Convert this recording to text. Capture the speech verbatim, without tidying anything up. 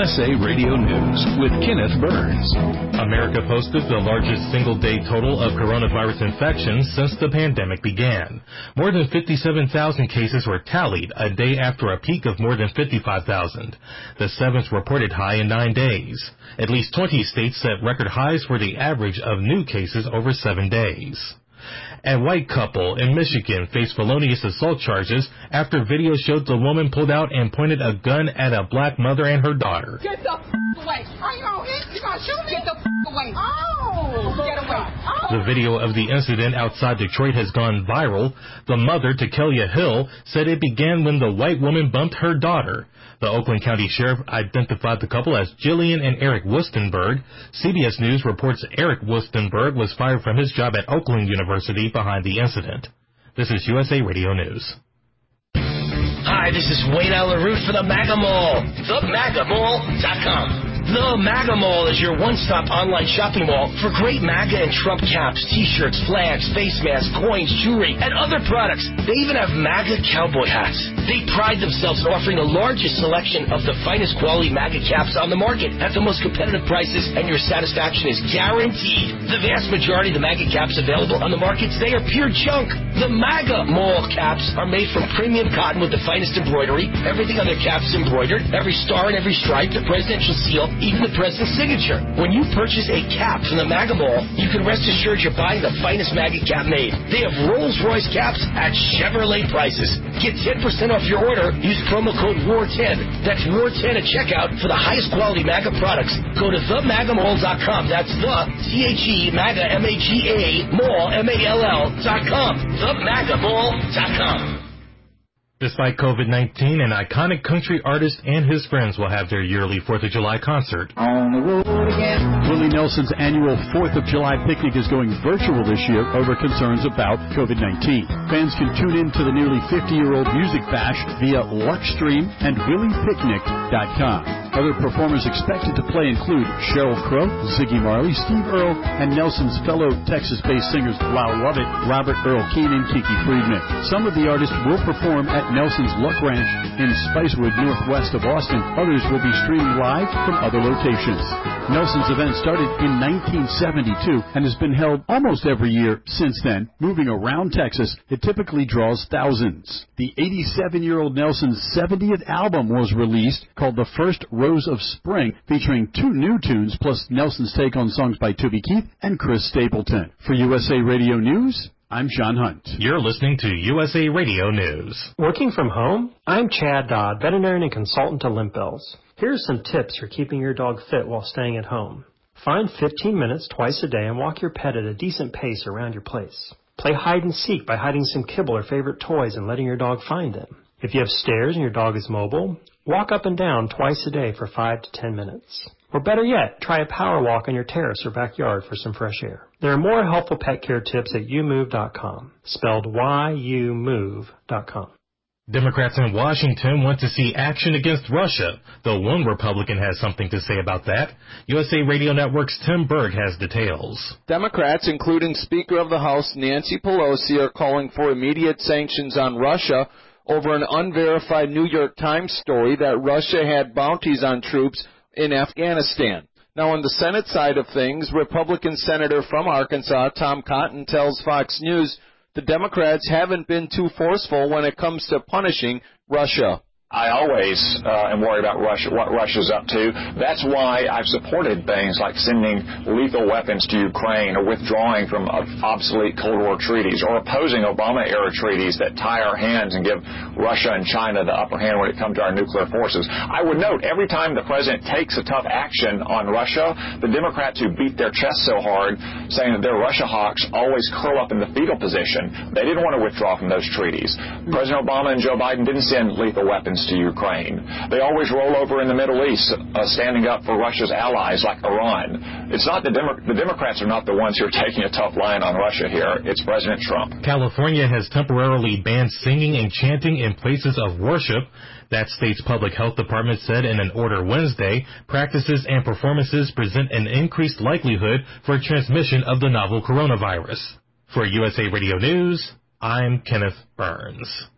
S A Radio News with Kenneth Burns. America posted the largest single-day total of coronavirus infections since the pandemic began. More than fifty-seven thousand cases were tallied a day after a peak of more than fifty-five thousand, the seventh reported high in nine days. At least twenty states set record highs for the average of new cases over seven days. A white couple in Michigan faced felonious assault charges after video showed the woman pulled out and pointed a gun at a black mother and her daughter. Get the f*** away. Are you gonna hit? You gonna shoot me? Get the f*** away. Oh, get away. Oh. The video of the incident outside Detroit has gone viral. The mother, Takelia Hill, said it began when the white woman bumped her daughter. The Oakland County Sheriff identified the couple as Jillian and Eric Wustenberg. C B S News reports Eric Wustenberg was fired from his job at Oakland University behind the incident. This is U S A Radio News. Hi, this is Wayne Allen Root for the MAGA Mall, the maga mall dot com. The MAGA Mall is your one-stop online shopping mall for great MAGA and Trump caps, T-shirts, flags, face masks, coins, jewelry, and other products. They even have MAGA cowboy hats. They pride themselves in offering the largest selection of the finest quality MAGA caps on the market at the most competitive prices, and your satisfaction is guaranteed. The vast majority of the MAGA caps available on the market today are pure junk. The MAGA Mall caps are made from premium cotton with the finest embroidery. Everything on their caps is embroidered. Every star and every stripe, the presidential seal, even the president's signature. When you purchase a cap from the MAGA Mall, you can rest assured you're buying the finest MAGA cap made. They have Rolls-Royce caps at Chevrolet prices. Get ten percent off your order. Use promo code W A R ten. That's W A R ten at checkout for the highest quality MAGA products. Go to the maga mall dot com. That's the T H E MAGA M A G A Mall M A L L dot com. the maga mall dot com. Despite COVID nineteen, an iconic country artist and his friends will have their yearly fourth of July concert. On the road again. Willie Nelson's annual fourth of July picnic is going virtual this year over concerns about COVID nineteen. Fans can tune in to the nearly fifty-year-old music bash via Luxstream and willie picnic dot com. Other performers expected to play include Sheryl Crow, Ziggy Marley, Steve Earle, and Nelson's fellow Texas-based singers Lyle Lovett, Robert Earl Keen, and Kiki Friedman. Some of the artists will perform at Nelson's Luck Ranch in Spicewood, northwest of Austin. Others will be streaming live from other locations. Nelson's event started in nineteen seventy-two and has been held almost every year since then. Moving around Texas, it typically draws thousands. The eighty-seven-year-old Nelson's seventieth album was released, called The First Rose of Spring, featuring two new tunes plus Nelson's take on songs by Toby Keith and Chris Stapleton. For U S A Radio News, I'm Sean Hunt. You're listening to U S A Radio News. Working from home? I'm Chad Dodd, veterinarian and consultant to Limp Bells. Here's some tips for keeping your dog fit while staying at home. Find fifteen minutes twice a day and walk your pet at a decent pace around your place. Play hide and seek by hiding some kibble or favorite toys and letting your dog find them. If you have stairs and your dog is mobile, walk up and down twice a day for five to ten minutes. Or better yet, try a power walk on your terrace or backyard for some fresh air. There are more helpful pet care tips at you move dot com, spelled Y U move dot com. Democrats in Washington want to see action against Russia, though one Republican has something to say about that. U S A Radio Network's Tim Berg has details. Democrats, including Speaker of the House Nancy Pelosi, are calling for immediate sanctions on Russia over an unverified New York Times story that Russia had bounties on troops in Afghanistan. Now, on the Senate side of things, Republican Senator from Arkansas, Tom Cotton, tells Fox News the Democrats haven't been too forceful when it comes to punishing Russia. I always uh, am worried about Russia, what Russia's up to. That's why I've supported things like sending lethal weapons to Ukraine or withdrawing from obsolete Cold War treaties or opposing Obama-era treaties that tie our hands and give Russia and China the upper hand when it comes to our nuclear forces. I would note, every time the president takes a tough action on Russia, the Democrats who beat their chests so hard, saying that they're Russia hawks, always curl up in the fetal position. They didn't want to withdraw from those treaties. President Obama and Joe Biden didn't send lethal weapons to Ukraine. They always roll over in the Middle East, uh, standing up for Russia's allies like Iran. It's not the Demo- the Democrats are not the ones who are taking a tough line on Russia here. It's President Trump. California has temporarily banned singing and chanting in places of worship. That state's public health department said in an order Wednesday, practices and performances present an increased likelihood for transmission of the novel coronavirus. For U S A Radio News, I'm Kenneth Burns.